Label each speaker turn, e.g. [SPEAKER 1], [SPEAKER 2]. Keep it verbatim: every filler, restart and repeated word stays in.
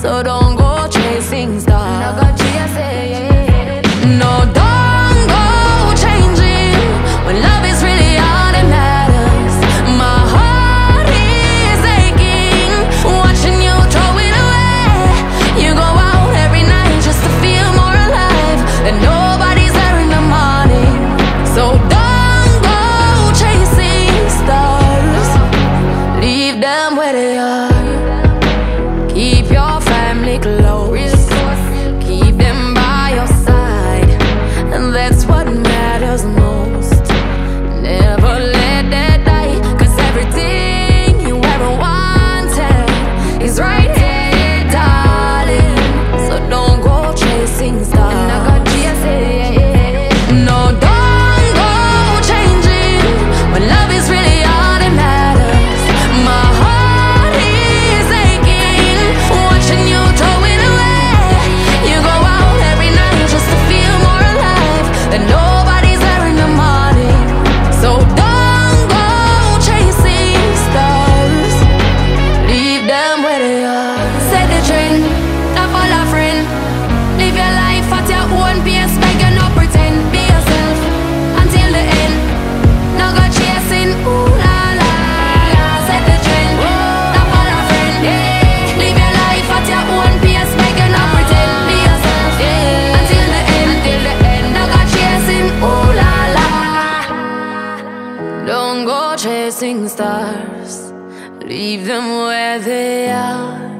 [SPEAKER 1] So don't go chasing stars. No, go chasing. No, don't go changing when love is really all that matters. My heart is aching, watching you throw it away. You go out every night just to feel more alive, and nobody's there in the morning. So don't go chasing stars. Leave them where they are. Keep your family close. Keep them by your side, and that's what matters most. Never let that die, 'cause everything you ever wanted is right here, darling. So don't go chasing stars. No, don't go changing when love is really all that matters. My heart is aching, watching you throw it away. You go out every night just to feel more alive, and nobody's there in the morning. So don't go chasing stars. Leave them where they are. Set the trend, not for a friend. Live your life at your own pace, beg you not pretend. Be yourself until the end. No go chasing, ooh la la la. Set the trend, not for a friend. Live your life at your own pace, beg you not pretend. Be yourself until the end, until the end. No go chasing, ooh la la. Don't go chasing stars. Leave them where they are.